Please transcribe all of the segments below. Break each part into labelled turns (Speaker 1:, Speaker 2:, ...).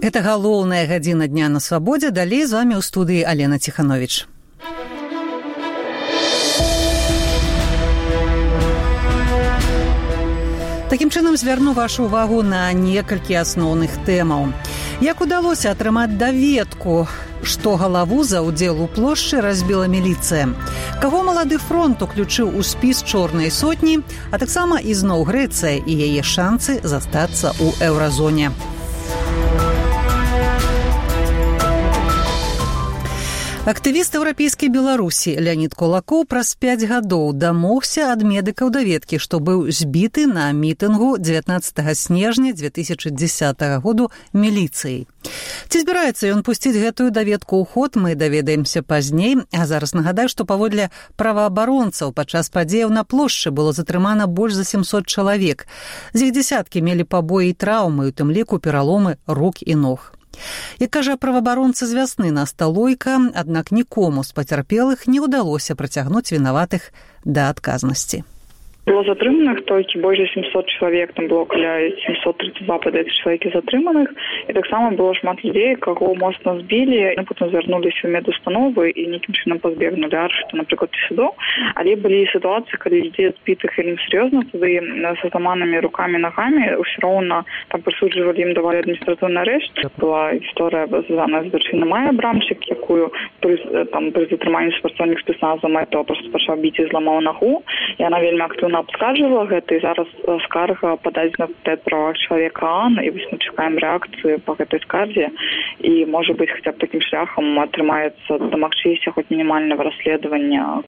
Speaker 1: Гэта галоўная гадзіна дня на свабодзе. Далей з вами ў студыі Алена Ціхановіч. Такім чынам звярну вашу ўвагу на некалькі асноўных тэмаў. Як удалося атрымаць даведку, што галаву за ўдзел у плошчы разбіла міліцыя? Каго малады фронт уключыў у спіс чорнай сотні, а таксама ізноў Грэцыя і яе шанцы застацца ў еўразоне. Актывіст еўрапейскай Беларусі Леонид Кулакоў праз 5 гадоў дамогся ад медыкаў даведкі, што быў збіты на мітынгу 19 снежня 2010 году міліцыяй. Ці збіраецца ён пусціць гэтую даведку ў ход, мы даведаемся пазней. А зараз нагадаю, што паводле праваабаронцаў падчас падзеяў на плошчы было затрымана больш за 700 чалавек. З іх дзясяткі мелі пабоі і траўмы, у тым ліку пераломы рук і ног. Як кажа праваабаронца з вясны, настала лойка, аднак нікому з пацярпелых не ўдалося прыцягнуць вінаватых да адказнасці.
Speaker 2: Было затрыманых толькі больш за 700 чалавек, там было каля 732 падаецца чалавекі затрыманых, і таксама было шмат людзей, каго моцна збілі, потым звярнуліся ў медустановы і нейкім чынам пазбегнулі арышту, напрыклад, судоў. Але былі сітуацыі, калі людзей збітых вельмі сур'ёзна, тады з зламанымі рукамі, нагамі, ўсё роўна там прысуджвалі, ім давалі адміністратыўны арышт. Была гісторыя звязаная з дачынай Майі Абрамчык, якую пры затрыманні супрацоўнік спецназа Майто проста пачаў біць і зламаў нагу, і яна вельмі актыўна абскарджвала гэта, і зараз скарга пададзена на правах чалавека ААН, і вось мы чакаем рэакцыі па гэтай скардзе, і, можа быць, хаця б такім шляхам атрымаецца дамагчыся хоць мінімальнага расследавання.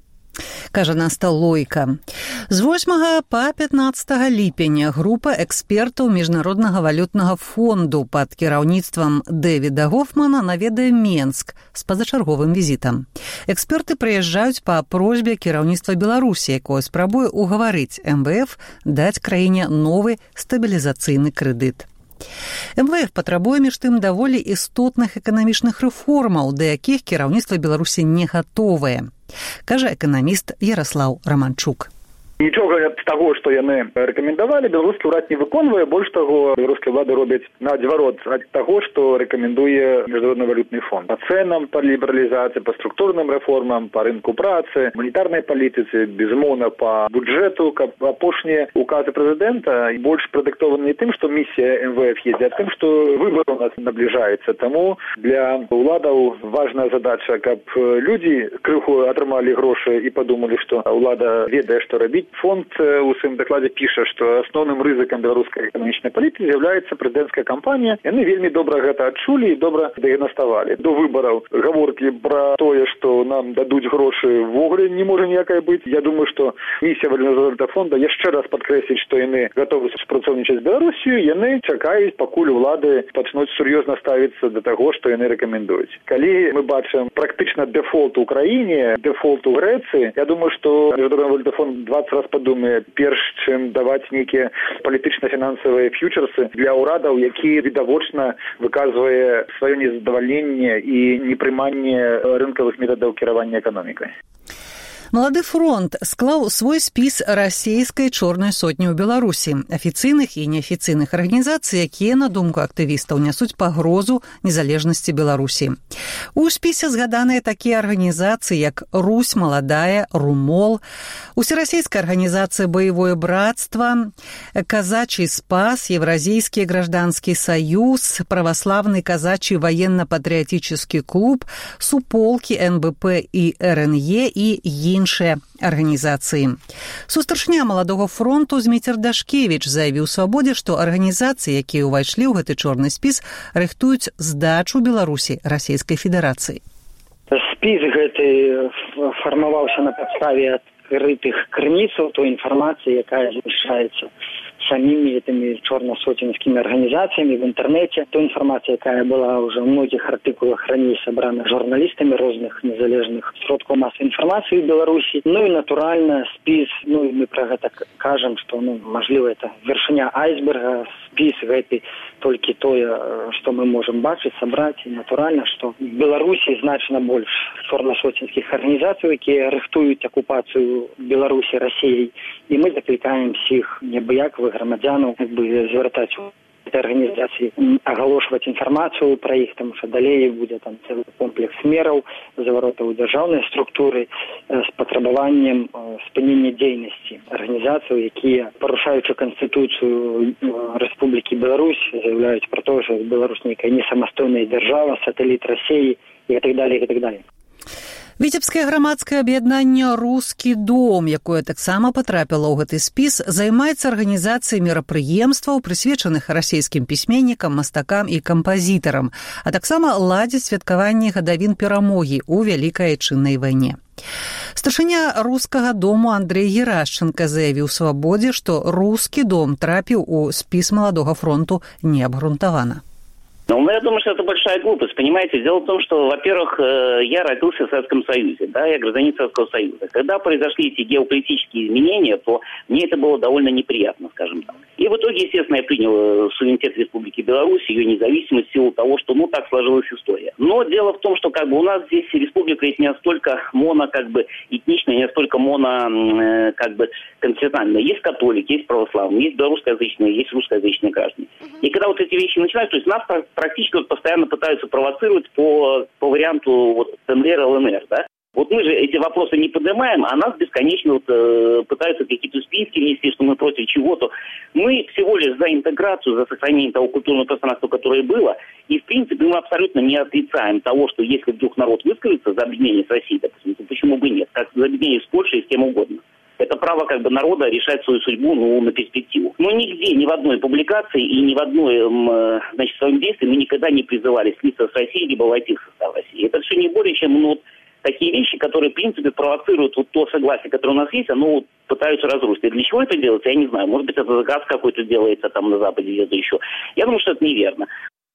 Speaker 1: Кажа Настя Лойка. З 8 па 15 ліпеня група экспертаў Міжнароднага валютнага фонду пад кіраўніцтвам Дэвіда Гофмана наведае Менск з пазачарговым візітам. Эксперты прыязджаюць па просьбе кіраўніцтва Беларусі, якое спрабуе угаварыць МВФ даць краіне новы стабілізацыйны крэдыт. МВФ патрабуе між тым даволі істотных эканамічных рэформаў, да якіх кіраўніцтва Беларусі не гатовае, кажа эканаміст Ярослаў Раманчук.
Speaker 3: Нічога з таго, што яны рэкамендавалі, беларускі ўрад не выконвае. Больш таго, беларускія ўлады робяць наадварот ад таго, што рэкамендуе Міжнародны валютны фонд. Па цэнам, па лібералізацыі, па структурным рэформам, па рынку працы, манетарнай палітыцы, безумоўна, па бюджэту, каб апошнія указы прэзідэнта больш прадыктованы не тым, што місія МВФ едзе, а тым, што выбар у нас набліжаецца. Таму для ўладаў важная задача, каб людзі крыху атрымалі грошы і падумалі, што ўлада ведае, што рабіць. Фонд у сваім дакладзе піша, што асноўным рызыкам беларускай эканамічнай палітыкі з'яўляецца прэзідэнцкая кампанія. Яны вельмі добра гэта адчулі і добра дыягнаставалі. До выбараў гаворкі пра тое, што нам дадуць грошы, ввогуле не можа ніякай быць. Я думаю, што місія Міжнароднага фонда яшчэ раз падкрэсліць, што яны гатовы супрацоўнічаць з Беларусію, яны чакаюць, пакуль улады пачнуць сур'ёзна ставіцца да таго, што яны рэкамендуюць. Калі мы бачым практычна дэфолт у краіне, дэфолт у Грэцыі, я думаю, што Міжнародны валютны фонд 20 раз падумае, перш чым даваць нейкія палітычна-фінансавыя фьючерсы для ўрадаў, які відавочна выказвае сваё незадаваленне і непрыманне рынкавых метадаў кіравання эканомікай.
Speaker 1: Малады фронт склаў свой спіс расійскай чорнай сотні ў Беларусі, афіцыйных і неафіцыйных арганізацый, якія, на думку актывістаў, нясуць пагрозу незалежнасці Беларусі. У спісе згаданыя такія арганізацыі, як Русь Маладая, Румол, Усерасійская арганізацыя Боевое братство, Казачий спас, Евразийский гражданский союз, Православный казачий военно-патриотический клуб, Суполки, НБП і РНЕ і іншыя арганізацыі. Сустаршня маладога фронту Зміцер Дашкевіч заявіў Свабодзе, што арганізацыі, якія ўвайшлі ў гэты чорны спіс, рыхтуюць здачу Беларусі Расійскай Федэрацыі.
Speaker 4: Спіс гэты фармаваўся на падставе адкрытых крыніцаў той інфармацыі, якая змяшчаецца самими этими черно-сотенскими организациями в интернете. Та информация, якая была уже в многих артикулах ранее собрана журналистами разных незалежных сродков массовой информации в Беларуси. Ну и натурально спис, ну и мы про это кажем, что, ну, можливо, это вершиня айсберга, спис гэты только то, что мы можем бачить, собрать. И натурально, что в Беларуси значно больше черно-сотенских организаций, которые рыхтуют оккупацию Беларуси Россией. И мы закликаем всех неабыякавых громадянаў звертаць этой организации, оголошивать информацию про их, потому что далее будет там целый комплекс меров, заворота у державной структуры с потребованием спынения деятельности организаций, які, порушаючи Конституцию Республики Беларусь, заявляют про то, что Беларусь не самостойная держава, сателлит России и так далее, и так далее.
Speaker 1: Віцебскае грамадскае аб'яднанне «Рускі дом», якое таксама патрапіла ў гэты спіс, займаецца арганізацыяй мерапрыемстваў, прысвечаных расійскім пісьменнікам, мастакам і кампазітарам, а таксама ладзіць святкаванне гадавін перамогі ў Вялікай Айчыннай вайне. Старшыня «Рускага дому» Андрей Герашченко заявіў «Свабодзе», што «Рускі дом» трапіў у спіс Маладога фронту неабгрунтавана.
Speaker 5: Ну, я думаю, что это большая глупость, понимаете. Дело в том, что, во-первых, я родился в Советском Союзе, да, я гражданин Советского Союза. Когда произошли эти геополитические изменения, то мне это было довольно неприятно, скажем так. И в итоге, естественно, я принял суверенитет Республики Беларусь, ее независимость в силу того, что, так сложилась история. Но дело в том, что, у нас здесь республика ведь не настолько этничная, не настолько конфессиональная. Есть католики, есть православные, есть белорусскоязычные, есть русскоязычные граждане. И когда вот эти вещи начинаются, то есть нас практически постоянно пытаются провоцировать по варианту ДНР, ЛНР, да? Вот мы же эти вопросы не поднимаем, а нас бесконечно пытаются какие-то списки внести, что мы против чего-то. Мы всего лишь за интеграцию, за сохранение того культурного пространства, которое было. И, в принципе, мы абсолютно не отрицаем того, что если вдруг народ выскажется за объединение с Россией, допустим, то почему бы нет? Как за объединение с Польшей и с кем угодно. Это право народа решать свою судьбу на перспективу. Но нигде, ни в одной публикации и ни в одной своем действии мы никогда не призывали слиться с Россией либо войти в состав России. Это все не более чем такие вещи, которые, в принципе, провоцируют то согласие, которое у нас есть, оно пытаются разрушить. И для чего это делается, я не знаю. Может быть, это заказ какой-то делается там на Западе, где-то еще. Я думаю, что это неверно.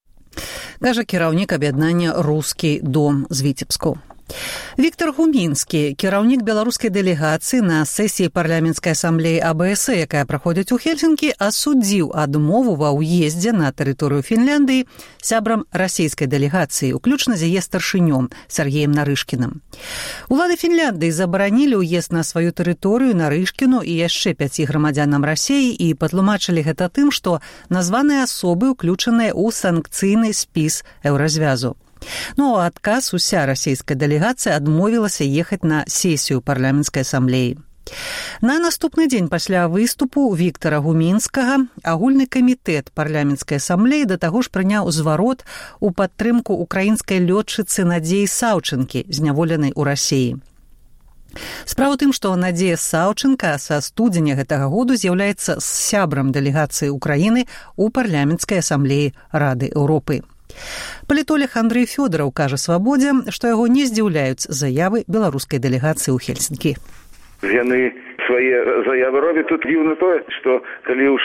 Speaker 1: Каже кіраўнік аб'яднання «Рускі дом» з Віцебску. Віктор Гумінскі, кіраўнік беларускай дэлегацыі на сесіі парламенцкай асамблеі АБС, якая праходзіць у Хельсінкі, асудзіў адмову ва ўездзе на тэрыторыю Фінляндыі сябрам расійскай дэлегацыі, уключна з яе старшынём Сергеем Нарышкіным. Улады Фінляндыі забаранілі ўезд на сваю тэрыторыю Нарышкіну і яшчэ 5 грамадзянам Расіі і патлумачылі гэта тым, што названыя асобы ўключаныя ў санкцыйны спіс Еўразвязу. Ну, а адказ уся расійская дэлегацыя адмовілася ехаць на сесію парламенцкай асамблеі. На наступны дзень пасля выступу Віктора Гумінскага агульны камітэт парламенцкай асамблеі да таго ж прыняў зварот у падтрымку украінскай лётчыцы Надзеі Саўчынкі, зняволенай у Расіі. Справа ў тым, што Надзея Саўчынка са студзеня гэтага году з'яўляецца сябрам дэлегацыі Украіны ў парламенцкай асамблеі Рады Еўропы. Палітолог Андрей Фёдораў кажа «Свабодзе», што яго не здзіўляюць заявы беларускай дэлегацыі ў Хельсінкі.
Speaker 6: Яны свае заявы робяць. Тут дзіўна тое, што калі ў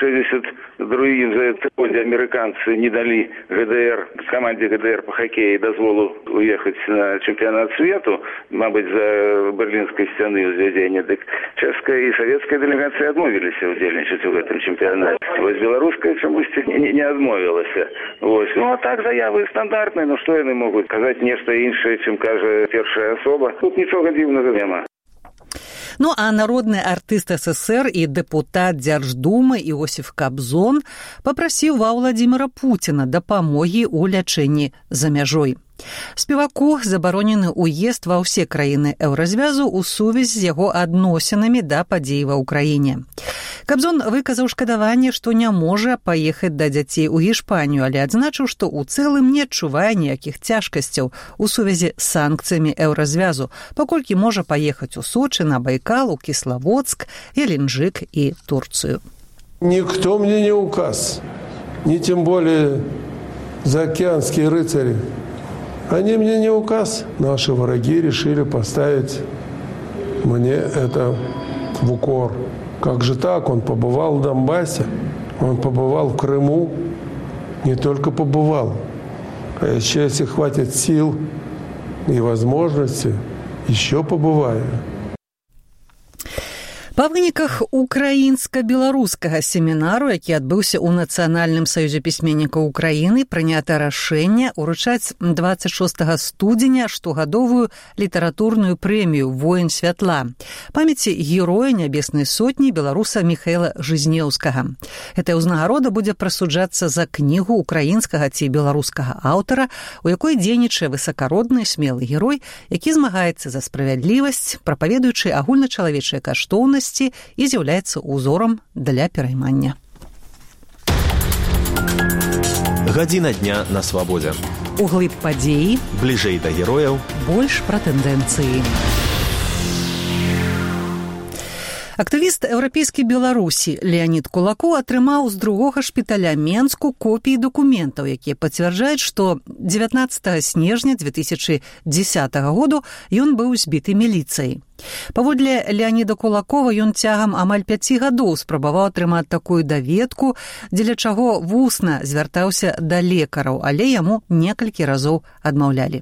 Speaker 6: 62-м годзе амерыканцы не далі ГДР, камандзе ГДР по хакеі дазволу уехаць на чэмпіянат свету, мабыць, за Берлінскай сцяны ўзвядзення, дык чэшская і савецкая дэлегацыя адмовіліся ўдзельнічаць у гэтым чэмпіянаце. Вось беларуская чамусьці не адмовілася. Вось. Ну, а так заявы стандартныя, ну што яны могуць казаць нешта іншае, чым кажа першая асоба? Тут нічога дзіўнага няма.
Speaker 1: Ну, а народны артыст СССР і дэпутат Дзярждумы Іосіф Кабзон папрасіў ва Владзіміра Пуціна дапамогі ў лячэнні за мяжой. Спеваку забаронены ўезд ва ўсе краіны Еўразвязу ў сувязі з яго адносінамі да падзей ва ўкраіне. Кабзон выказаў шкадаванне, што не можа паехаць да дзяцей у Гішпанію, але адзначыў, што ў цэлым не адчувае ніякіх цяжкасцяў у сувязі з санкцыямі Еўразвязу, паколькі можа паехаць у Сочы, на Байкал, у Кіславодск, Геленджик і Турцыю.
Speaker 7: Никто мне не указ, ни тем более заокеанские рыцари. Они мне не указ. Наши враги решили поставить мне это в укор. Как же так? Он побывал в Донбассе, он побывал в Крыму. Не только побывал, а еще, если хватит сил и возможности, еще побываю.
Speaker 1: Па выніках украінска-беларускага семінару, які адбыўся ў Нацыянальным саюзе пісьменнікаў Украіны, прынята рашэнне уручаць 26 студзеня штогадовую літаратурную прэмію «Воін святла» памяці героя Нябеснай сотні беларуса Міхаіла Жизнеўскага. Гэтая ўзнагарода будзе прысуджацца за кнігу украінскага ці беларускага аўтара, у якой дзейнічае высакародны смелы герой, які змагаецца за справядлівасць, прапаведуючы агульначалавечыя каштоўнасці і з'яўляецца узорам для пераймання.
Speaker 8: Гадзіна дня на свабодзе.
Speaker 1: Углыб падзеі,
Speaker 8: бліжэй да герояў,
Speaker 1: больш пра тэндэнцыі. Актывіст еўрапейскай Беларусі Леанід Кулакоў атрымаў з другога шпіталя Менску копіі дакументаў, якія пацвярджаюць, што 19 снежня 2010 году ён быў збіты міліцыяй. Паводле Леаніда Кулакова, ён цягам амаль 5 гадоў спрабаваў атрымаць такую даведку, дзеля чаго вусна звяртаўся да лекараў, але яму некалькі разоў адмаўлялі.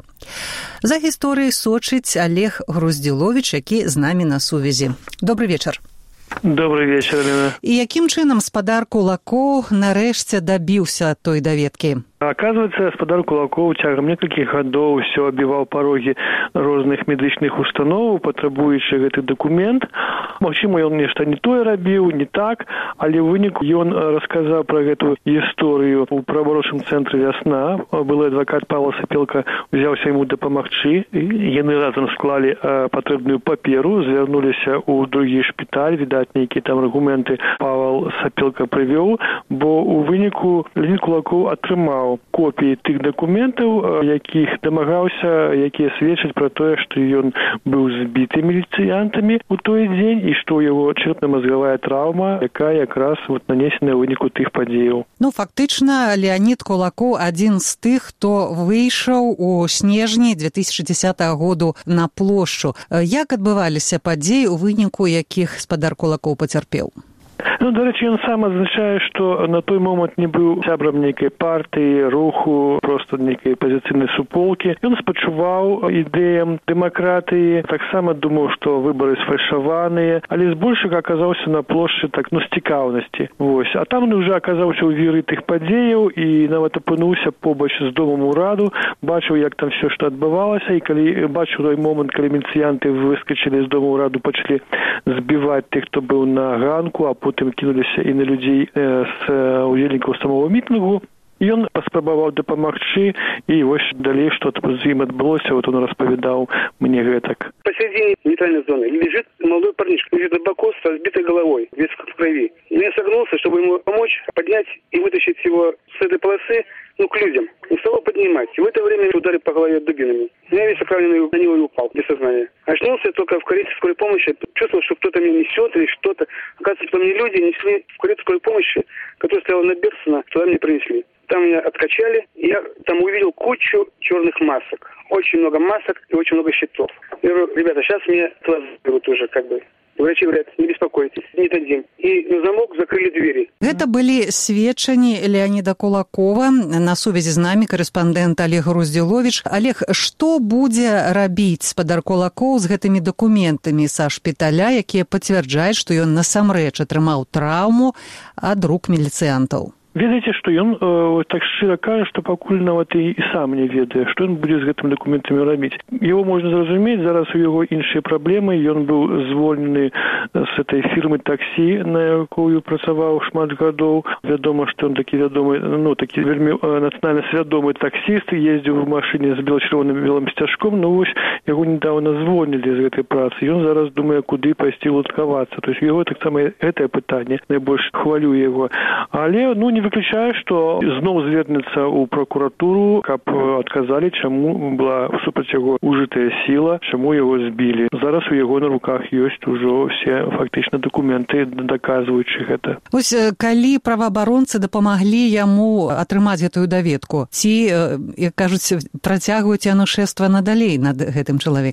Speaker 1: За гісторыяй сочыць Олег Груздзіловіч, які з намі на сувязі. Добрый вечар.
Speaker 9: Добрый вечер, Лена.
Speaker 1: І якім чынам спадар Кулакоў нарэшце дабіўся той даведкі?
Speaker 9: Оказывается, спадар Кулакоў цягам некалькіх гадоў усё абіваў парогі розных медычных устаноў, патрабуючы гэты дакумент. Магчыма, ён нешта не тое рабіў, не так, але ў выніку ён расказаў пра гэту гісторыю ў праваабарончым цэнтры «Вясна». Былы адвакат Павел Сапелка ўзяўся яму дапамагчы. Яны разам склалі патрэбную паперу, звярнуліся ў другі шпіталь. Відаць, нейкія там аргументы Павел Сапелка прывёў, бо ў выніку Леанід Кулакоў атрымаў копіі тых дакументаў, якіх дамагаўся, якія сведчаць пра тое, што ён быў збіты міліцыянтамі ў той дзень і што ў яго чэрапна-мазгавая траўма, якая якраз нанесеная ў выніку тых падзеяў.
Speaker 1: Ну, фактычна, Леанід Кулакоў адзін з тых, хто выйшаў у снежні 2010 году на плошчу. Як адбываліся падзеі, у выніку якіх спадар Кулакоў пацярпеў?
Speaker 9: Ну, дарэчы, ён сам адзначае, што на той момант не быў сябрам нейкай партыі, руху, проста нейкай пазіцыйнай суполкі. Ён спачуваў ідэям дэмакратыі, таксама думаў, што выбары сфальшаваныя, але збольшага аказаўся на плошчы так, з цікаўнасці. Вось. А там ён уже аказаўся ў віры тых падзеяў і нават апынуўся побач з домам ураду, бачыў, як там все, што адбывалася, і калі бачыў той момант, калі міліцыянты выскачылі з дома ўраду, пачалі збіваць тых, хто быў на ганку, а потым кінуліся і на людзей з удзельнікаў самого мітынгу. Ён паспрабаваў дапамагчы, і вось далей, што з ім адбылося, вот он распавядаў мне гэтак.
Speaker 10: Посередине нейтральной зоны лежит молодой парнишка, лежит глубоко с разбитой головой, весь в крови. Я согнулся, чтобы ему помочь поднять и вытащить его с этой полосы, к людям. Не стал поднимать. И в это время ударили по голове дубинами. Я весь окровавленный на него и упал, без сознания. Очнулся только в карете скорой помощи. Чувствовал, что кто-то меня несет или что-то. Оказывается, что мне люди несли в карету скорой помощи, которая стояла на Берсона, туда мне принесли. Там меня откачали, и я там увидел кучу черных масок. Очень много масок и очень много щитов. Я говорю, ребята, сейчас мне глаз берут уже, Врачи говорят, не беспокойтесь, не дадим. И на замок закрыли двери.
Speaker 1: Гэта былі сведчанні Леаніда Кулакова. На сувязі з намі корэспандэнт Олег Груздзіловіч. Олег, што будзе рабіць спадар Кулакоў з гэтымі дакументамі са шпіталя, якія пацвярджаюць, што ён насамрэч атрымаў траўму ад рук міліцыянтаў?
Speaker 9: Ведаеце, што ён так шчыра кажа, што пакуль нават і сам не ведае, што ён будзе з гэтымі дакументамі рабіць. Яго можна зразумець, зараз у яго іншыя праблемы. Ён быў звольнены з этой фірмы таксі, на якую працаваў шмат гадоў. Вядома, што ён такі вядомы, такі вельмі нацыянальна свядомы таксіст, ездзіў в машыне з бела-чырвоным белым сцяжком, вось яго недавно звольнілі з гэтай працы. Ён зараз думае, куды пайсці луткавацца. То есть яго таксама гэтае пытанне найбольш хвалюе яго. Але, не выключаю, што зноў звернецца ў пракуратуру, каб адказалі, чаму была супраць яго ужытая сіла, чаму яго збілі. Зараз у яго на руках ёсць ужо все фактычна дакументы, даказваючы гэта.
Speaker 1: Вось калі праваабаронцы дапамаглі яму атрымаць гэтую даведку, ці, як кажуць, працягваюць яно шэства надалей над гэтым чалавекам?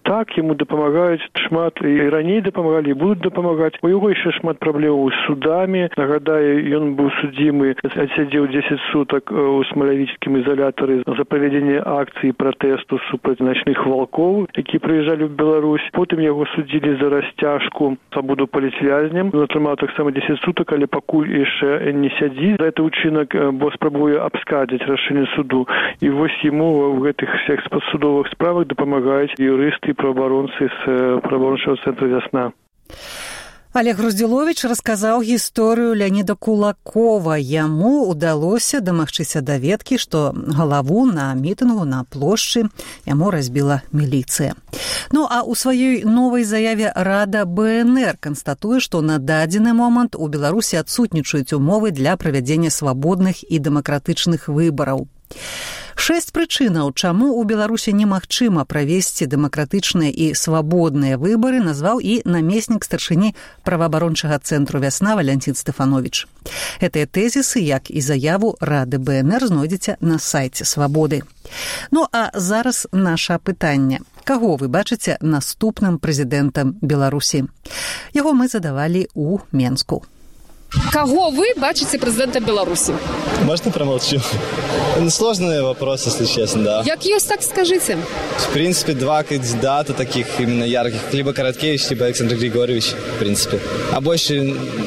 Speaker 9: Так, яму дапамагаюць шмат, і раней дапамагалі, і будуць дапамагаць. У яго яшчэ шмат праблемаў з судамі. Нагадаю, ён быў судзімы, адсядзеў 10 сутак у смалявіцкім ізалятары за правядзенне акцыі пратэсту супраць начных валкоў, які прыязджалі ў Беларусь. Потым яго судзілі за расцяжку, свабоду палітвязням. Ён атрымаў таксама 10 сутак, але пакуль яшчэ не сядзіць за гэты ўчынак, бо спрабуе абскардзіць рашэнне суду. І вось яму ў гэтых всех судовых справах дапамагаюць юрысты і праваабаронцы з праваабарончага цэнтра «Вясна».
Speaker 1: Олег Груздзіловіч расказаў гісторыю Леаніда Кулакова. Яму ўдалося дамагчыся даведкі, што галаву на мітынгу на плошчы яму разбіла міліцыя. Ну, а ў сваёй новай заяве Рада БНР канстатуе, што на дадзены момант у Беларусі адсутнічаюць умовы для правядзення свабодных і дэмакратычных выбараў. 6 прычынаў, чаму ў Беларусі немагчыма правесці дэмакратычныя і свабодныя выбары, назваў і намеснік старшыні праваабарончага цэнтру «Вясна» Валянцін Стэфановіч. Гэтыя тэзісы, як і заяву Рады БНР, знойдзеце на сайце «Свабоды». Ну, а зараз наша пытанне. Каго вы бачыце наступным прэзідэнтам Беларусі? Яго мы задавалі ў Менску.
Speaker 11: Кого вы бачите президента Беларуси?
Speaker 12: Можно промолчу? Сложный вопрос, если честно, да.
Speaker 11: Як есть, так скажите.
Speaker 12: В принципе, два кандидата таких именно ярких. Либо Короткевич, либо Александр Григорьевич, в принципе. А больше,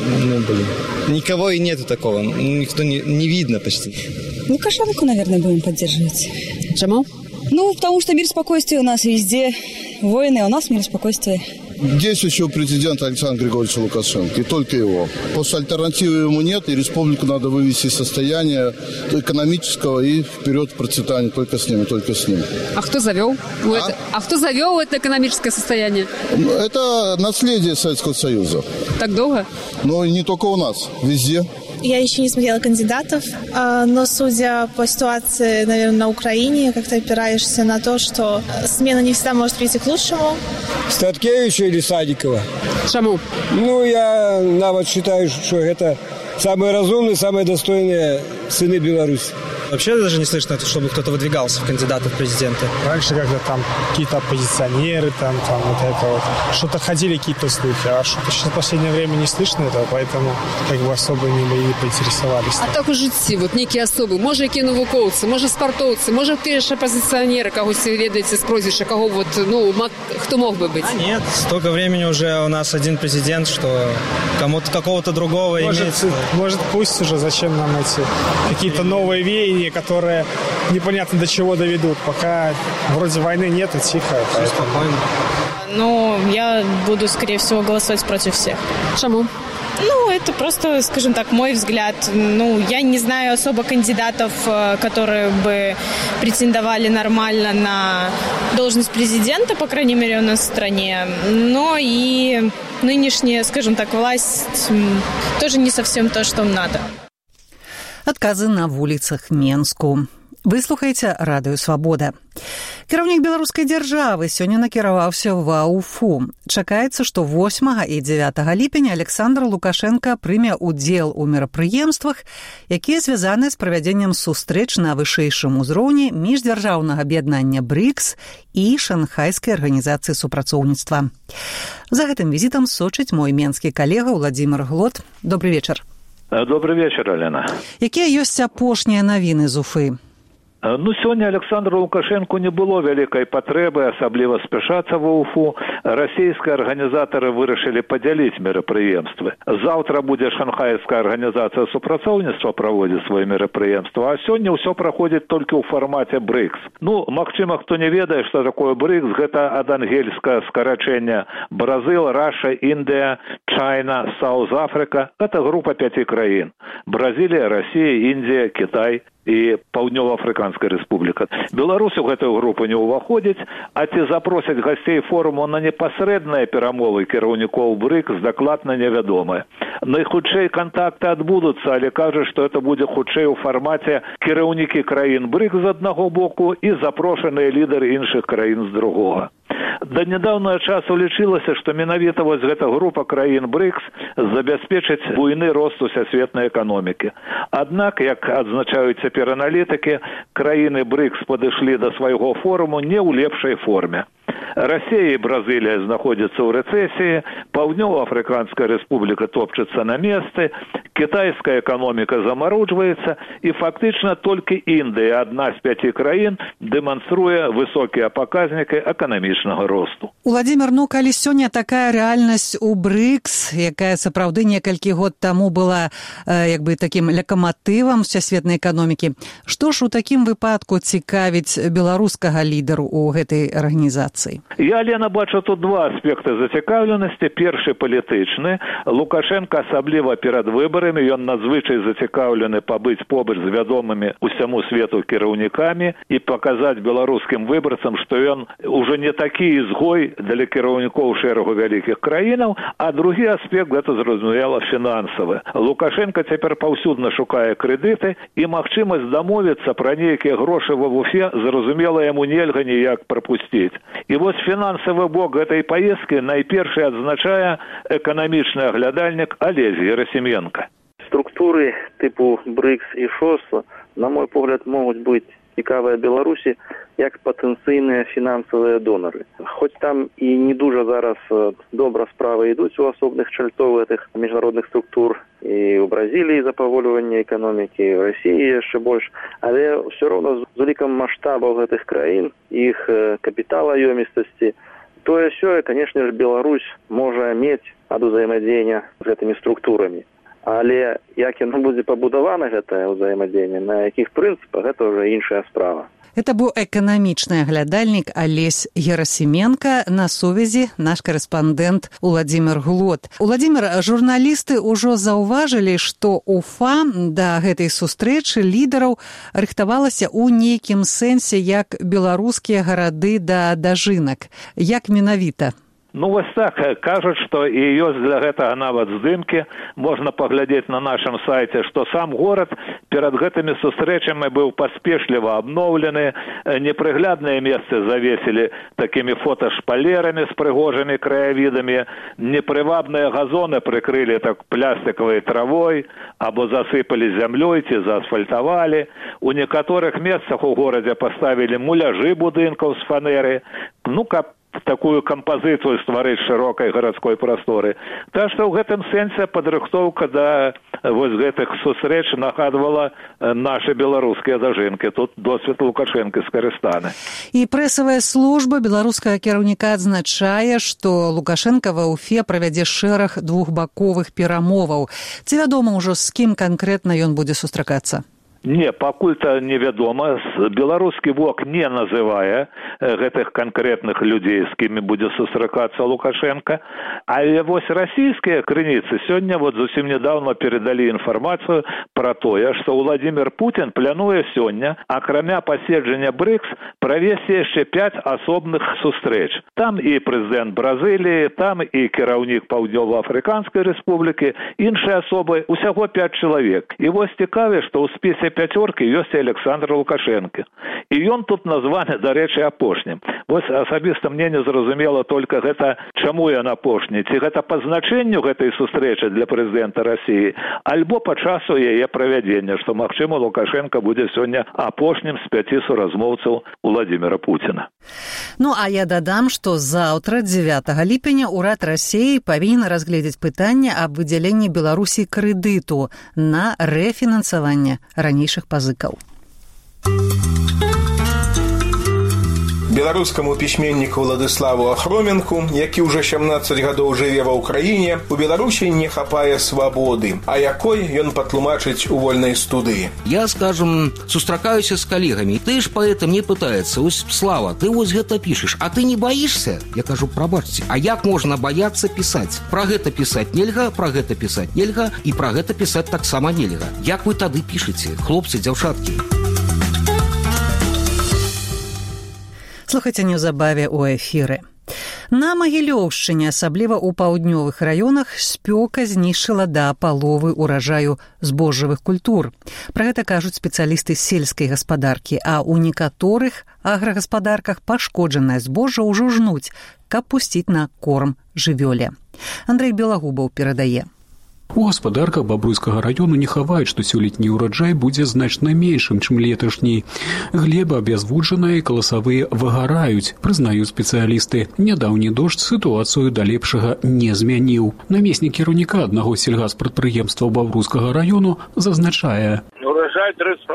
Speaker 12: никого и нету такого. Никто не видно почти.
Speaker 13: Лукашенко, наверное, будем поддерживать.
Speaker 11: Почему?
Speaker 13: Потому что мир, спокойствие у нас везде. Войны, а у нас мир, спокойствие.
Speaker 14: Действующего президента Александра Григорьевича Лукашенко, и только его. После альтернативы ему нет, и республику надо вывести из состояния экономического и вперед в процветание только с ним, и только с ним.
Speaker 11: А кто завел? Кто завел это экономическое состояние?
Speaker 14: Это наследие Советского Союза.
Speaker 11: Так долго?
Speaker 14: Но не только у нас, везде.
Speaker 15: Я еще не смотрела кандидатов, но судя по ситуации, наверное, на Украине, как-то опираешься на то, что смена не всегда может прийти к лучшему.
Speaker 16: Статкевича или Садикова?
Speaker 11: Чему?
Speaker 16: Я навод считаю, что это самые разумные, самые достойные сыны Беларуси.
Speaker 17: Вообще даже не слышно, чтобы кто-то выдвигался в кандидаты в президенты.
Speaker 18: Раньше как-то там какие-то оппозиционеры, там вот это вот. Что-то ходили какие-то слухи, а что-то сейчас в последнее время не слышно этого, поэтому особо не поинтересовались.
Speaker 11: А так уже ці, некие особы, може які науковці, може спортовці, може ті ж оппозиционеры, когось ведаете с прозвища, кого кто мог бы быть?
Speaker 17: Нет, столько времени уже у нас один президент, что кому-то какого-то другого иметь.
Speaker 18: Может, пусть уже, зачем нам эти какие-то новые веяния, которые непонятно до чего доведут. Пока вроде войны нет, и тихо.
Speaker 15: Спокойно. Я буду, скорее всего, голосовать против всех.
Speaker 11: Чему?
Speaker 15: Это просто, скажем так, мой взгляд. Я не знаю особо кандидатов, которые бы претендовали нормально на должность президента, по крайней мере, у нас в стране. Но и нынешняя, скажем так, власть тоже не совсем то, что им надо.
Speaker 1: Адказы на вуліцах Менску. Вы слухаеце радыё «Свабода». Кіраўнік беларускай дзяржавы сёння накіраваўся ва Уфу. Чакаецца, што 8 і 9 ліпеня Александр Лукашенко прыме ўдзел у мерапрыемствах, якія звязаны з правядзеннем сустрэч на вышэйшым узроўні міждзяржаўнага аб'яднання БРИКС і Шанхайскай арганізацыі супрацоўніцтва. За гэтым візітам сочыць мой менскі калега Владзімир Глот. Добрый вечар.
Speaker 19: Добрый вечер, Алена.
Speaker 1: Якія ёсць апошнія навіны з Уфы?
Speaker 19: Сёння Александру Лукашенку не было вялікай патрэбы асабліва спяшацца ва Уфу. Расійскія арганізатары вырашылі падзяліць мерапрыемствы. Заўтра будзе Шанхайская арганізацыя супрацоўніцтва праводзіць свае мерапрыемства, а сёння ўсё праходзіць толькі ў фармаце БРИКС. Магчыма, хто не ведае, што такое БРИКС, гэта ад ангельскага скарачэння Бразил, Раша, Індыя, Чайна, Саус Африка. Гэта група 5 краін. Бразілія, Расія, Індія, Кітай і Паўднёва-Афрыканская рэспубліка. Беларусь у гэтую групу не ўваходзіць, а ці запросяць гасцей форуму на непасрэдныя перамовы кіраўнікоў БРИКС дакладна невядомыя. Найхутчэй кантакты адбудуцца, але кажа, што это будзе хутчэй у фармаце кіраўнікі краін БРИКС з аднаго боку і запрошаныя лідары іншых краін з другога. Да нядаўнага часу лічылася, што менавіта гэта група краін БРИКС забяспечыць буйны рост усесветнай эканомікі. Аднак, як адзначаюць цяпер аналітыкі, краіны БРИКС падышлі да свайго форуму не ў лепшай форме. Расія і Бразылія знаходзяцца ў рэцэсіі, Паўднёва-Афрыканская рэспубліка топчацца на месцы, кітайская эканоміка замароджваецца, і фактычна толькі Індыя, адна з 5 краін, дэманструе высокія паказнікі эканамічнага росту.
Speaker 1: Уладзімір, калі сёння такая рэальнасць у БРИКС, якая сапраўды некалькі год таму была такім лакаматывам сусветнай эканомікі, што ж у такім выпадку цікавіць беларускага лідару ў гэтай арганізацыі?
Speaker 19: Я, Лена, бачу тут два аспекты зацікаўленасці. Першы палітычны. Лукашенко, асабліва перад выбарамі, ён надзвычай зацікаўлены пабыць побач з вядомымі ўсяму свету кіраўнікамі і паказаць беларускім выбарцам, што ён уже не такі ізгой для кіраўнікоў шэрагу вялікіх краінаў, а другі аспект, гэта зразумела фінансавы. Лукашенко цяпер паўсюдна шукае крэдыты, і магчымасць дамовіцца пра нейкія грошы ва ВУФе, зразумела, яму нельга ніяк прапусціць. І вось фінансавы бок гэтай паездкі найперш адзначае эканамічны аглядальнік Олесь Герасименко.
Speaker 20: Структуры типу БРИКС і ШОС, на мой погляд, могуць быць цікавыя Беларусі як патэнцыйныя фінансавыя донары. Хоць там і не дуже зараз добра справы ідуць у асобных чальцоў гэтых міжнародных структур, і ў Бразіліі запаволіванне эканомікі, і ў Расіі яшчэ больш, але ўсё роўна з улікам маштабаў гэтых краін, іх капіталаёмістасці, тое-сёе, конечно же, Беларусь можа мець ад узаемадзеяння з гэтымі структурамі. Але як яно будзе пабудавана гэтае ўзаемадзеянне, на якіх прынцыпах, гэта ўжо іншая справа.
Speaker 1: Это быў эканамічны аглядальнік Олесь Герасименко. На сувязі наш корэспандэнт Уладзімір Глот. Уладзімір, журналісты ўжо заўважылі, што Уфа да гэтай сустрэчы лідараў рыхтавалася ў нейкім сэнсе як беларускія гарады да дажынак. Як менавіта?
Speaker 19: Вось так, кажуць, што і ёсць для гэтага нават здымкі. Можна паглядзець на нашым сайце, што сам горад перад гэтымі сустрэчамі быў паспешліва абноўлены, непрыглядныя месцы завесілі такімі фоташпалерамі з прыгожымі краявідамі, непрывабныя газоны прыкрылі так пластикавай травой або засыпалі зямлёй ці заасфальтавалі. У некаторых месцах у горадзе паставілі муляжы будынкаў з фанеры, каб такую кампазіцыю стварыць шырокай гарадской прасторы. Так што ў гэтым сэнсе падрыхтоўка да вось гэтых сустрэч нагадвала нашы беларускія дажынкі. Тут досвед Лукашенка скарыстаны.
Speaker 1: І прэсавая служба беларускага кіраўніка адзначае, што Лукашенка ва Уфе правядзе шэраг двухбаковых перамоваў. Ці вядома ўжо, з кім канкрэтна ён будзе сустракацца?
Speaker 19: Не, пакуль-то невядома. Беларускі бок не называе гэтых канкрэтных людзей, з кімі будзе сустракацца Лукашенко. Але вось расійскія крыніцы сёння зусім нядаўна перадалі інфармацыю пра тое, што Владзімір Путін плануе сёння, акрамя паседжання БРИКС, правесці яшчэ 5 асобных сустрэч. Там і прэзідэнт Бразыліі, там і кіраўнік Паўднёва-Афрыканскай рэспублікі, іншыя асобы, усяго 5 чалавек. І вось цікаве, што ў спісе пяцёркі ёсць Александр Лукашенко. І ён тут названы, дарэчы, апошнім. Вось асабіста мне не зразумела толькі гэта, чаму ён апошні. Ці гэта па значэнню гэтай сустрэчы для прэзідэнта Расіі, альбо па часу яе правядзення, што, магчыма, Лукашенко будзе сёння апошнім з 5 суразмоўцаў Владзіміра Пуціна.
Speaker 1: А я дадам, што заўтра, 9 ліпеня, урад Расіі павінен разгледзець пытанне аб выдзяленні Беларусі крэдыту на рэфінансаванне ранейшых пазыкаў.
Speaker 21: Беларускаму пісьменніку Владыславу Ахроменку, які ўжо 17 гадоў жыве ва ўкраіне, у Беларусі не хапае свабоды, а якой ён патлумачыць у вольнай студыі.
Speaker 22: Я, скажем, сустракаюся з калегамі. Ты ж паэта мне пытаецца: «Ось, Слава, ты вось гэта пішаш, а ты не баішся?» Я кажу: «Прабачце, а як можна баяцца пісаць? Пра гэта пісаць нельга, пра гэта пісаць нельга, і пра гэта пісаць таксама нельга. Як вы тады пішаце, хлопцы, дзяўчаткі?»
Speaker 1: Слухайце неўзабаве ў эфіры. На Магілёўшчыне, асабліва ў паўднёвых раёнах, спёка знішчыла да паловы ўраджаю збожжавых культур. Пра гэта кажуць спецыялісты сельскай гаспадаркі, а ў некаторых аграгаспадарках пашкоджанае збожжа ўжо жнуць, каб пусціць на корм жывёле. Андрэй Белагубаў перадае.
Speaker 2: У гаспадарках Бабруйскага раёну не хаваюць, што сёлетні ўраджай будзе значна меншым, чым леташні. Глеба абязвуджаная і каласавыя выгараюць, прызнаюць спецыялісты. Нядаўні дождж сітуацыю да лепшага не змяніў. Намеснік кіраўніка аднаго з сельгаспрадпрыемстваў Бабруйскага раёну зазначае:
Speaker 3: урожай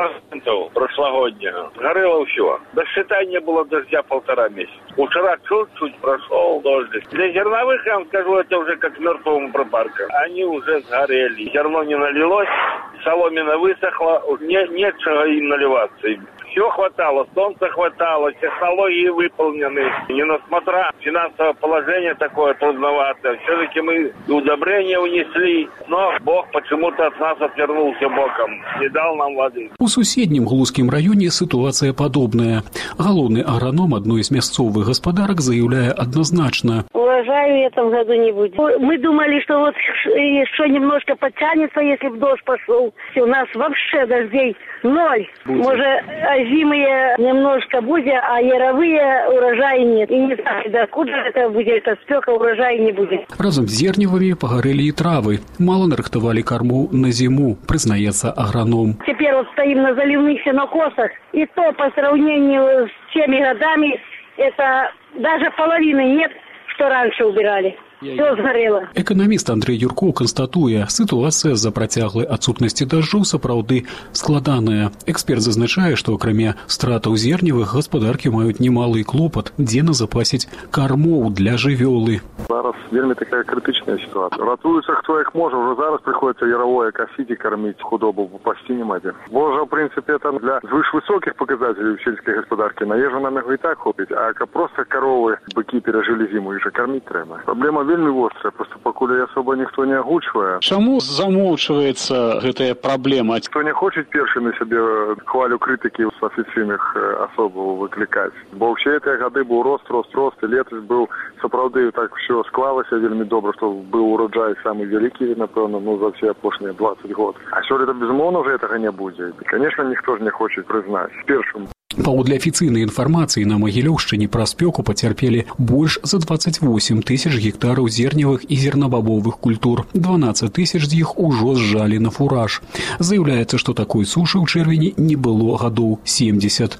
Speaker 3: 30% прошлогоднего. Горело все. До считания было дождя 1,5 месяца. Вчера чуть-чуть прошел дождик. Для зерновых, я вам скажу, это уже как мертвому припарка. Они уже сгорели. Зерно не налилось, соломина высохла, нет чего им наливаться. Все хватало, солнца хватало, технологии выполнены. Несмотря финансовое положение такое трудноватое, все-таки мы удобрения унесли, но Бог почему-то от нас отвернулся боком, не дал нам воды.
Speaker 2: У суседнім Глузскім раёне сітуацыя падобная. Галоўны аграном адной з мясцовых гаспадарак заяўляе адназначна:
Speaker 23: урожая в этом году не будет. Мы думали, что вот еще немножко подтянется, если бы дождь пошел. У нас вообще дождей 0. Может, зимые немножко будет, а яровые урожаи нет. И не знаю, докуда это будет, это спека урожая не будет.
Speaker 2: Разом з зерневымі пагарэлі і травы. Мала нарыхтавалі корму на зиму, прызнаецца аграном.
Speaker 23: Теперь вот стоим на заливных сенокосах, и то по сравнению с теми годами, это даже половины нет, что раньше убирали. Все згорело.
Speaker 2: Эканаміст Андрей Юркоў канстатуе, сітуацыя з-за працяглай адсутнасці дажджу сапраўды складаная. Эксперт зазначае, што акрамя стратаў зерневых гаспадаркі маюць немалы клопат, дзе назапасіць кармоў для жывёлы.
Speaker 24: Зараз вельмі такая крытычная сітуацыя. Ратуюцца хто як можа, ўжо зараз прыходзіцца яровое касіць і карміць худобу, пасці няма дзе. Бо ўжо, ў прынцыпе, там для звышвысокіх паказателей сельскай гаспадаркі на ежу нам яго і так хопіць, а каб проста каровы, быкі перажылі зіму, іх жа карміць трэба. Праблема вельмі вострая, просто пакуль асоба ніхто не агучвае.
Speaker 2: Чаму замоўчваецца гэтая праблема?
Speaker 24: Хто не хоча першы на сябе хвалю крытыкі з афіцыйных асобаў выклікаць. Бо ўсе гэтыя гады быў рост, і летась быў сапраўды так все склалася вельмі добра, што быў ураджай самы вялікі, напэўна, за все апошнія 20 год. А сёлета безумоўна уже гэтага не будзе. І, конечно, ніхто ж не хоча прызнаць. Першым.
Speaker 2: Паводле афіцыйнай інфармацыі, на Магілёўшчыне праз спёку пацярпелі больш за 28 тысяч гектараў зерневых і зернабабовых культур. 12 тысяч з іх ужо зжалі на фураж. Заяўляецца, што такой сушы ў чэрвені не было гадоў 70.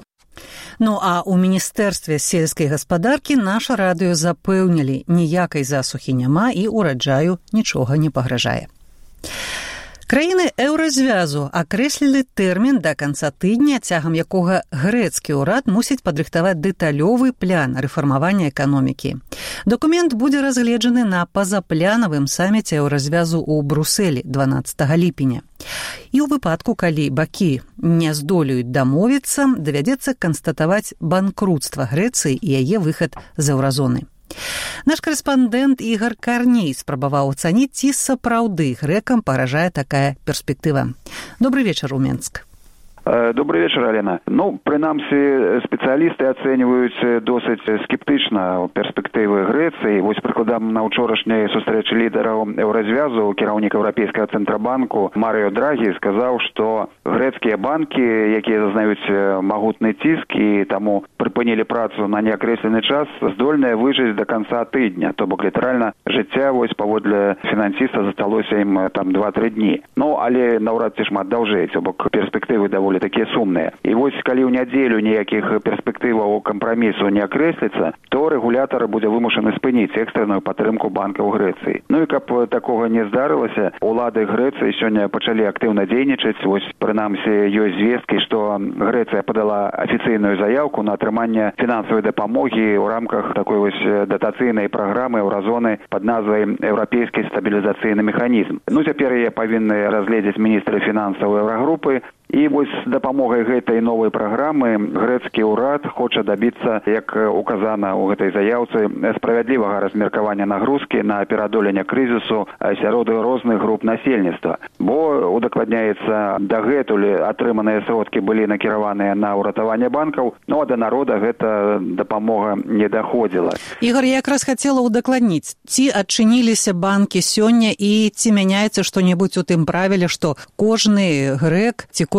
Speaker 1: Ну а ў міністэрстве сельскай гаспадаркі наша радыё запэўнілі, ніякай засухі няма і ураджаю нічога не пагражае. Краіны еўразвязу акрэслілі тэрмін да канца тыдня, цягам якога грэцкі ўрад мусіць падрыхтаваць дэталёвы план рэфармавання эканомікі. Дакумент будзе разгледжаны на пазапланавым саміце еўразвязу ў Брусэлі 12 ліпеня. І ў выпадку, калі бакі не здолеюць дамовіцца, давядзецца канстатаваць банкрутства Грэцыі і яе выхад з еўразоны. Наш корэспандэнт Ігор Карней спрабаваў ацаніць, ці сапраўды грэкам пагражае такая перспектыва. Добрый вечар, Менск.
Speaker 25: Добрый вечер, Алена. Прынамсі, спецыялісты ацэньваюць досыць скептычна перспектывы Грэцыі. Вось прыкладам, на ўчорашняй сустрэчы лідараў еўразвязу кіраўнік Еўрапейскага цэнтрабанку Марыо Драгі сказаў, што грэцкія банкі, якія зазнаюць магутны ціск і таму прыпынілі працу на неакрэслены час, здольныя выжыць да канца тыдня. То бок літаральна жыцця вось паводле фінансіста засталося ім там 2-3 дні. Але наўрад ці шмат даўжэй, то бок перспектывы даволі такія сумныя. І вось калі ў нядзелю ніякіх перспектываў кампрамісу не акрэсліцца, то рэгулятар будзе вымушаны спыніць экстранную падтрымку банкаў Грэцыі. І каб такога не здарылася, улады Грэцыі сёння пачалі актыўна дзейнічаць. Вось прынамсі ёсць звесткі, што Грэцыя падала афіцыйную заяўку на атрыманне фінансавай дапамогі ў рамках такой вось датацыйнай праграмы еўразоны пад назвай Еўрапейскі стабілізацыйны механізм. Цяпер яе павінны разгледзець міністры фінансаў Еўрагрупы. І вось з дапамогай гэтай новай праграмы грэцкі ўрад хоча дабіцца, як указана ў гэтай заяўцы, справядлівага размеркавання нагрузкі на пераадоленне крызісу сярод розных груп насельніцтва. Бо удакладняецца, дагэтуль атрыманыя сродкі былі накіраваныя на ўратаванне банкаў, а да народа гэта дапамога не даходзіла.
Speaker 1: Ігор, я якраз хацела удакладніць, ці адчыніліся банкі сёння і ці мяняецца што-небудзь у тым правіле, што кожны грэк ці кожны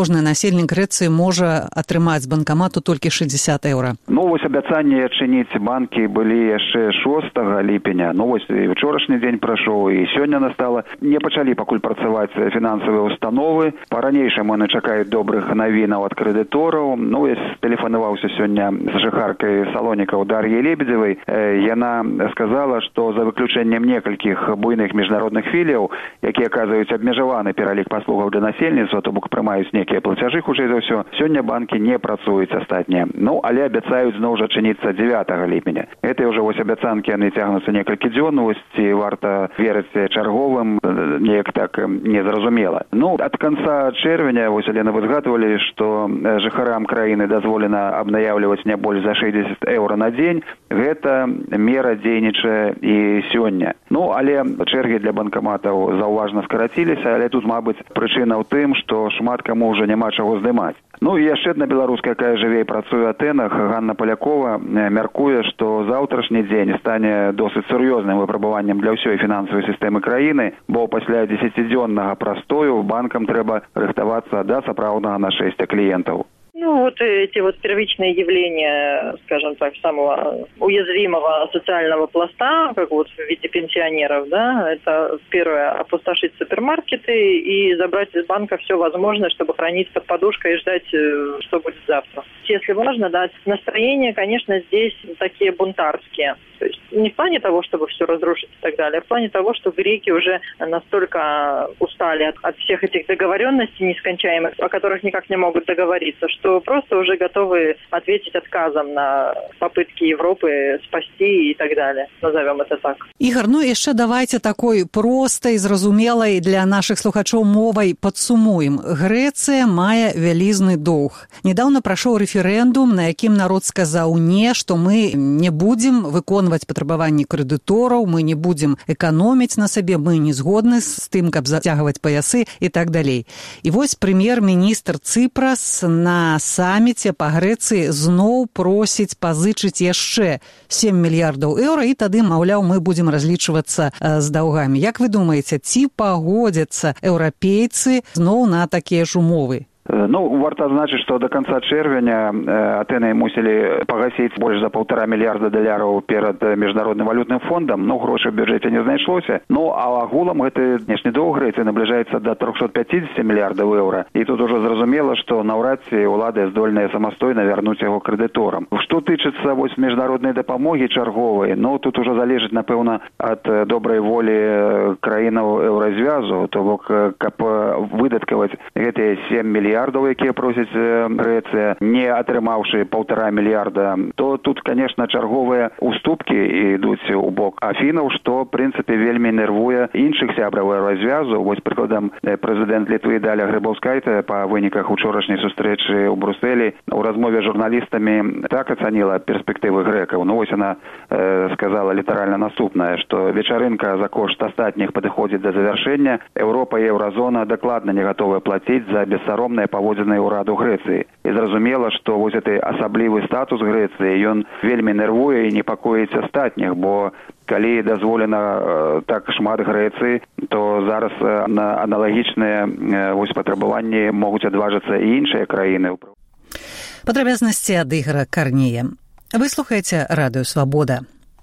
Speaker 1: кожны насельнік Грэцыі можа атрымаць з банкамату толькі 60 еўра.
Speaker 25: Ну, вось абяцанні адчыніць банкі былі яшчэ 6 ліпеня. Ну, вось і ўчорашні дзень прайшоў, і сёння настала. Не пачалі пакуль працаваць фінансавыя установы. Па-ранейшаму яны чакаюць добрых навінаў ад крэдытораў. Ну, я тэлефанаваўся сёння з жыхаркай Салонікаў Дар'яй Лебедзевай. Яна сказала, што за выключэннем некалькіх буйных міжнародных філіяў, якія аказваюць абмежаваны пералік паслугаў для насельніцтва, то бок прымаюць нейкія плацяжы, хутчэй за ўсё, сёння банкі не працуюць астатнія. Ну, але абяцаюць зноў жа адчыніцца 9 ліпеня. Гэтыя ўжо вось абяцанкі, яны цягнуцца некалькі дзён, вось ці варта верыць чарговым, неяк так незразумела. Ну, ад канца чэрвеня, вось Алена, вы згадвалі, што жыхарам краіны дазволена абнаяўліваць не больш за 60 еўра на дзень. Гэта мера дзейнічае і сёння. Ну, але чэргі для банкаматаў заўважна скараціліся, але тут, мабыць, прычына ў тым, што шмат каму ўжо няма чаго здымаць. Ну, і яшчэ адна беларуска, якая жыве і працуе ў Атэнах, Ганна Палякова, мяркуе, што заўтрашні дзень стане досыць сур'ёзным выпрабаваннем для ўсёй фінансавай сістэмы краіны, бо пасля 10-дзённага прастою банкам трэба рыхтавацца да сапраўднага нашэсця кліентаў.
Speaker 4: Ну, вот эти вот первичные явления, скажем так, самого уязвимого социального пласта, как вот в виде пенсионеров, да, это первое, опустошить супермаркеты и забрать из банка все возможное, чтобы хранить под подушкой и ждать, что будет завтра. Если важно, да, настроения, конечно, здесь такие бунтарские. То есть не в плане того, чтобы все разрушить и так далее, а в плане того, что греки уже настолько устали от всех этих договоренностей нескончаемых, о которых никак не могут договориться, что просто уже готовы ответить отказом на попытки Европы спасти и так далее. Назовем это так.
Speaker 1: Ігор, ну яшчэ давайте такой простай, зразумелай для нашых слухачоў мовай падсумуем. Грэцыя мае вялізны доўг. Недаўна прайшоў рэферэндум, на якім народ сказаў не, што мы не будзем выконваць патрабаванні крэдытораў, мы не будзем эканоміць на сабе, мы не згодны з тым, каб зацягваць паясы і так далей. І вось прэм'ер-міністр Цыпрас на саміце па Грэцыі зноў просіць пазычыць яшчэ 7 мільярдаў еўра, і тады, маўляў, мы будзем разлічвацца з даўгамі. Як вы думаеце, ці пагодзяцца еўрапейцы зноў на такія ж умовы?
Speaker 25: Ну, варта адзначыць, што до канца чэрвеня Атэны мусілі пагасіць больш за 1,5 мільярда даляраў перад міжнародным валютным фондам. Ну, грошай у бюджэце не знайшлося. Ну, а агулам гэты знешні доўг Грэцыі набліжаецца да 350 мільярдаў еўра. І тут ужо зразумела, што наўрад ці ўлады здольныя самастойна вярнуць яго крэдыторам. Што тычыцца вось міжнароднай дапамогі чарговай, ну, тут ужо залежыць, напэўна, ад добрай волі краінаў еўразвязу, то бок, каб выдаткаваць гэтыя 7 мільярдаў, якія просяць Грэцыя, не атрымаўшы 1,5 мільярда, то тут, конечно, чарговыя уступкі ідуць у бок Афінаў, што, в прынцыпе, вельмі нервуе іншых сябраў развязу. Вось, прыкладам, прэзідэнт Літвы Даля Грыбаўскайта па выніках учорашняй сустрэчы ў Брусэлі у размове з журналістамі так ацаніла перспектывы грэкаў. Ну, вось яна сказала літаральна наступнае, што вечарынка за кошт астатніх падыходзіць да завяршэння. Еўропа і еўразона дакладна не гатовыя плаціць за бессаромныя паводзіны ўраду Грэцыі. І зразумела, што вось гэты асаблівы статус Грэцыі, ён вельмі нервуе і непакоіць астатніх, бо калі дазволена так шмат Грэцыі, то зараз на аналагічныя вось патрабаванні могуць адважыцца і іншыя краіны.
Speaker 1: Падрабязнасці ад Ігора Карнея. Вы слухаеце Радыё Свабода.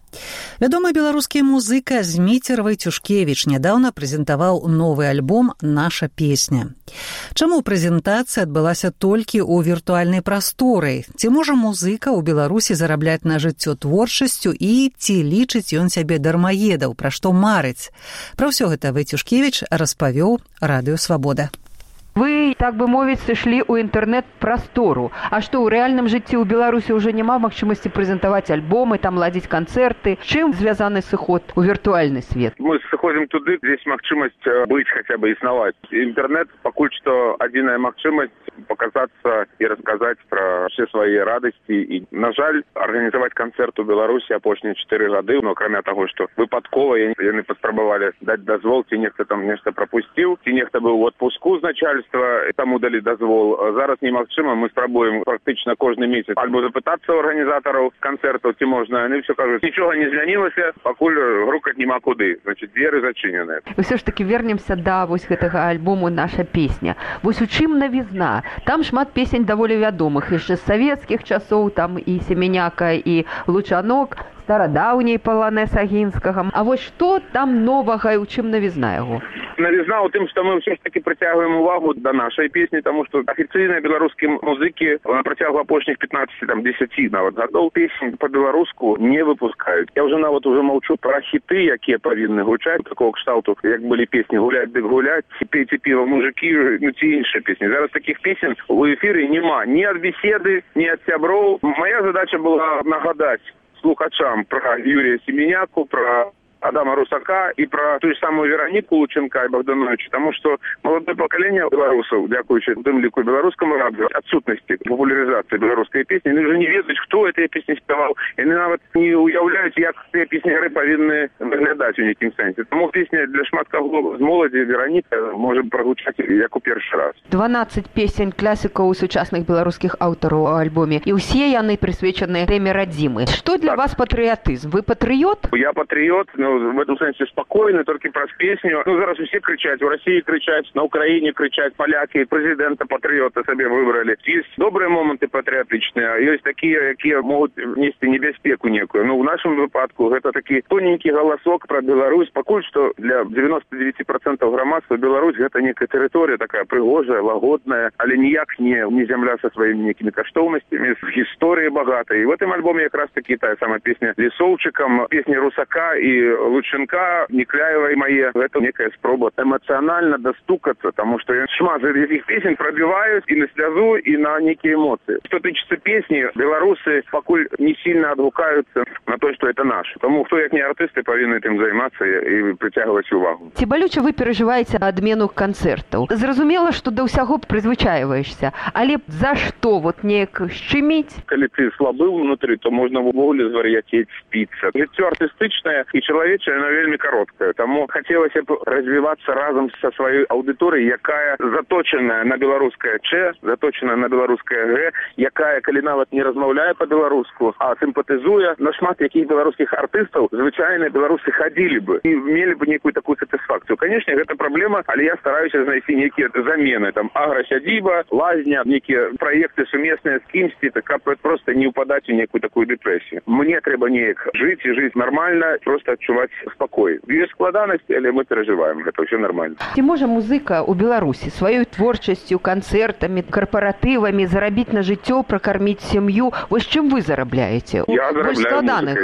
Speaker 1: Вядомы беларускі музыка Зміцер Вайцюшкевіч нядаўна прэзентаваў новы альбом «Наша песня». Чаму прэзентацыя адбылася толькі ў віртуальнай прасторы? Ці можа музыка ў Беларусі зарабляць на жыццё творчасцю і ці лічыць ён сябе дармаедаў, пра што марыць? Пра ўсё гэта Вайцюшкевіч распавёў Радыё Свабода.
Speaker 5: Вы, так бы мовіць, сышлі ў інтэрнэт-прастору. А што, у рэальным жыцці ў Беларусі ўжо няма магчымасці прэзентаваць альбомы, там ладзіць канцэрты? Чым звязаны сыход у віртуальны свет?
Speaker 24: Мы сыходзім туды, дзе ёсць магчымасць быць, хаця бы існаваць. Інтэрнэт пакуль што адзіная магчымасць показацца і расказаць пра ўсе свае радасці. І, на жаль, арганізаваць канцэрт у Беларусі апошнія 4 гады, но акрамя таго, што выпадкова яны паспрабавалі даць дазвол, ці нехта там нешта прапусціў, ці нехта быў у адпуску з начальствам,
Speaker 6: кіраўніцтва таму далі дазвол. Зараз немагчыма, мы спрабуем практычна кожны месяц альбо запытацца ў арганізатараў канцэртаў, ці можна. Яны ўсё кажуць, нічога не змянілася, пакуль грукаць няма куды. Значит, дзверы зачыненыя.
Speaker 5: Усё ж таки вернемся да вось гэтага альбому «Наша песня». Вось у чым навізна? Там шмат песень даволі вядомых, яшчэ з савецкіх часоў, там і Семеняка, і Лучанок, старадаўняй паланэс Агінскага. А вось што там новага і ў чым навізна яго?
Speaker 6: Навізна ў тым, што мы ўсё ж таки прыцягваем увагу да нашай песні, таму што афіцыйныя беларускія музыкі на працягу апошніх 15-10 нават гадоў песень па-беларуску не выпускаюць. Я ўжо нават маўчу пра хіты, якія павінны гучаць, такого кшталту, як былі песні «Гулять дык гулять», «Пейте піва, мужики», ну ці іншыя песні. Зараз такіх песень у эфіры няма ні ад беседы, ні ад сяброў. Моя задача была нагадаць слухачам про Юрия Семеняку, про Адама Русака и про ту же самую Веронику Лученка и Богдановича, потому что молодое поколение белорусов, дякуючи тем лику белорусскому радио, отсутности популяризации белорусской песни, они уже не ведают, кто этой песни спевал, и они нават не уявляют, как эти песняры повинны выглядать у неким сенсе. Тому песня для шматкаго з моладзі Вероника может прогучать як у першы раз.
Speaker 5: 12 песень класікаў сучасных беларускіх аўтараў у альбоме, і ўсе яны прысвечаны тэме радзімы. Што для вас патрыятызм? Вы патрыёт?
Speaker 6: Я патрыёт, в этом сенсе спокойно, только про песню. Ну, зараз все кричать, в России кричать, на Украине кричать, поляки, президента патриота себе выбрали. Есть добрые моменты патриотичные, а есть такие, которые могут нести небезпеку некую. Ну, в нашем выпадку это такой тоненький голосок про Беларусь. Покуль что для 99% громадства Беларусь это некая территория такая пригожая, лагодная, але ніяк не земля со своими некими каштовностями, с историей богатой. И в этом альбоме как раз таки та самая песня Лисовчиком, песни Русака и Лученка, Некляева и мои. Это некая спроба эмоционально достукаться, потому что я шмат этих песен пробиваюсь и на слезу, и на некие эмоции. Что тычется песни, белорусы покуль не сильно отгукаются на то, что это наше. Тому кто, як не артисты, повинны этим заниматься и притягивать увагу.
Speaker 5: Ці балюча вы переживаете адмену канцэртаў? Зразумела, што да ўсяго прызвычайваешься, але за што вот неяк шчыміць?
Speaker 6: Калі ты слабы внутри, то можно в увогуле звар'яцець, спіцца. Жыццё артыстычнае і человечае, оно вельмі кароткае. Таму хацелася б развівацца разам са сваёй аўдыторыяй, якая заточаная на беларускае Ч, заточаная на беларускае Г, якая, калі нават не размаўляе па-беларуску, а сімпатызуе, на шмат якіх беларускіх артыстаў звычайныя беларусы хадзілі бы і мелі бы некую такую сатысфакцыю. Канешне, гэта праблема, але я стараюся знайсці нейкія замены. Там аграсядзіба, лазня, некія праекты сумесныя з кімсьці, каб просто не ўпадаць у некую такую дэпрэсію. Мне трэба неяк жыць і жыць нармальна, просто адчуваць спакой. Без складанасці, але мы перажываем, гэта ўсё нармальна.
Speaker 5: Ці можа музыка ў Беларусі сваёй творчасцю, канцэртамі, карпаратывамі зарабіць на жыццё, пракарміць сям'ю? Вось чым вы зарабляеце?
Speaker 6: Я зарабляю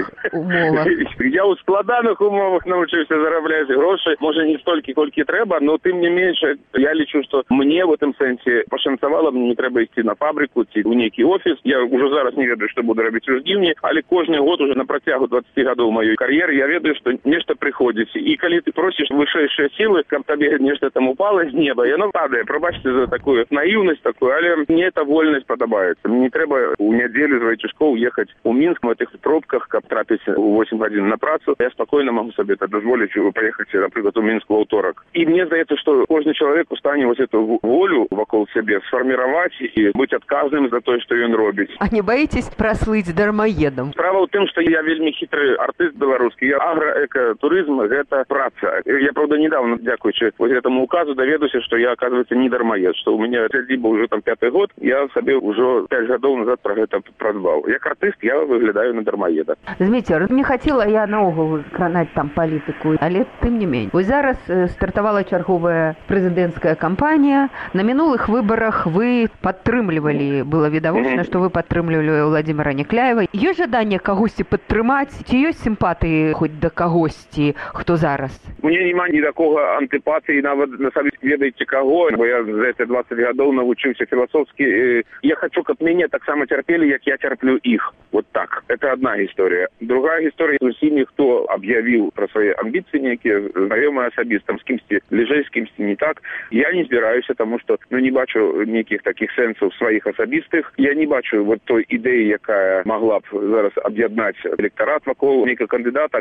Speaker 6: музыкай. Я ў складаных умовах навучыўся зарабляць грошы, можа не столькі, колькі трэба, но тым не менш, я лічу, што мне в этом сэнсе пашанцавала, мне не трэба ісці на фабрыку ці ў нейкі офіс. Я ўжо зараз не ведаю, што буду рабіць у жніўні, але кожны год уже на працягу 20 гадоў маёй кар'еры я ведаю, што нешта прыходзіць. І калі ты просіш вышэйшыя сілы, каб табе нешта там упала з неба, яно падае. Прабачце за такую наіўнасць такую, але мне эта вольнасць падабаецца. Мне не трэба у нядзелю з Вайчушкоў ехаць у Мінск в этих пробках, каб трапіць у 8 гадзін на працу. Я спакойна магу сабе дазволіць паехаць, напрыклад, у Мінск у аўторак. І мне здаецца, што кожны чалавек у стане вось эту волю вакол сябе сфарміраваць і быць адказным за тое, што ён робіць.
Speaker 5: А не баіцесь праслыць дармаедам?
Speaker 6: Справа ў тым, што я вельмі хітры артыст беларускі. Я аграэкатурызм, гэта праца. Я, правда, недавно, дзякуючы вот этому указу, даведаўся, што я, оказывается, не дармаед, што у меня сядзіба ўжо там 5-й год, я сабе ўжо 5 гадоў назад пра гэта прадбаў. Як артыст я выглядаю на дармаеда.
Speaker 5: Зміцер, не хацела я наогул кранаць там палітыку, але тым не менш. Вось зараз стартавала чарговая прэзідэнцкая кампанія. На мінулых выбарах вы падтрымлівалі, было відавочна, што вы падтрымлівалі Владимира Некляева. Ёсць жаданне кагосьці падтрымаць? Ці ёсць сімпатыі хоць да кагосьці, хто зараз?
Speaker 6: Мне няма ні такога антыпатыі, нават на самі ведаеце каго, бо я за эти 20 гадоў навучыўся філасофскі. Я хочу, каб мяне таксама цярпелі, як я цярплю іх. Вот так. Это одна гісторыя. Другая гісторыя з усімі, хто аб'явіў пра свае амбіцыі некія, знаёмыя асабіста, з кімсьці бліжэй, з кімсьці не так. Я не збіраюся, таму што не бачу нейкіх такіх сэнсаў сваіх асабістых. Я не бачу вот той ідэі, якая магла б зараз аб'яднаць электарат вакол нейкага кандыдата. І згодны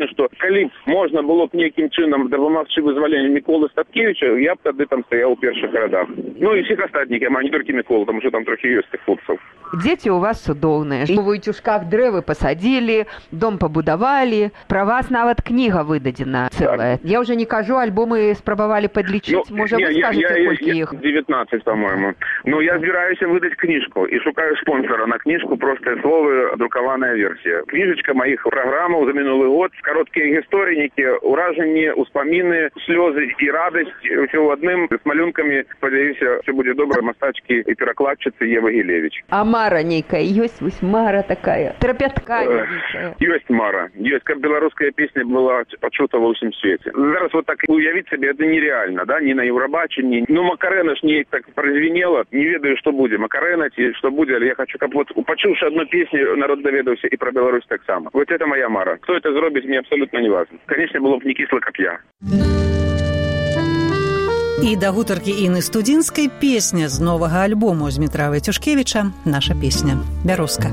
Speaker 6: абсалютна, што калі можна было б нейкім чынам дапамагчы вызваленню Міколы Статкевіча, я б тады там стаяў у першых радах. Ну і всіх астатніх, а не толькі Міколу, там уже там трохі ёсць тых хлопцаў.
Speaker 5: Дзеці ў вас цудоўныя. У Войцюшках дрэвы пасадзілі, дом пабудавалі. Пра вас нават кніга выдадзена цэлая. Я ўжо не кажу, альбомы спрабавалі падлічыць. Можа, вы скажаце, колькі іх?
Speaker 6: 19, по-моему. Ну, я збіраюся выдаць кніжку і шукаю спонсора на кніжку «Простыя словы», друкаваная версія. Кніжачка маіх праграмаў за мінулы год, кароткія гісторынікі, уражанні, успаміны, слёзы і радасць, усё ў адным, з малюнкамі, спадзяюся, все будзе добра, мастачкі і перакладчыцы Ева Гілевіч.
Speaker 5: А мара нейкая ёсць, вось мара такая, трапятка нейкая.
Speaker 6: Ёсць мара, ёсць, каб беларуская песня была пачута ва ўсім свеце. Зараз вот так уявіць сабе, это нереально, да, ні на Еўрабачанні. Ну, Макарэна ж неяк так празвенела, не ведаю, што будзе, Макарэна ці што будзе, але я хочу, каб вот, пачуўшы одну песню, народ даведаўся і пра Беларусь таксама. Вот это моя мара. Кто это зробіць, мне абсолютно не важно. Конечно, было б не кисло, как я.
Speaker 1: І да гутаркі Інны Студзінскай песня з новага альбому Змітра Войцюшкевіча «Наша песня. Бярозка».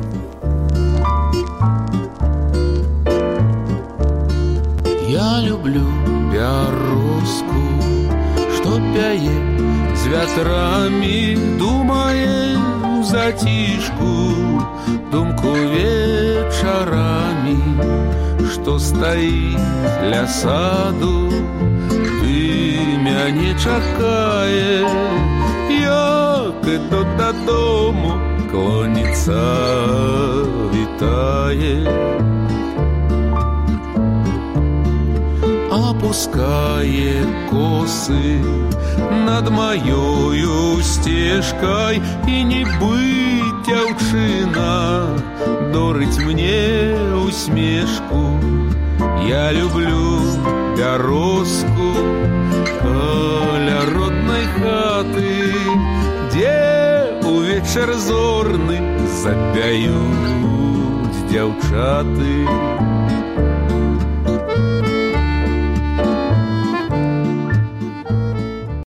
Speaker 7: Я люблю бярозку, што пяе з вятрамі, думае ў зацішку, думку вечарамі, што стаіць ля саду, ты мяне чакае, як іду дадому, клоніцца вітае. Опускае косы над маёю сцежкай, і нібы дзяўчына дорыць мне усмешку. Я люблю бярозку каля роднай хаты, дзе увечар зорны запяюць дзяўчаты.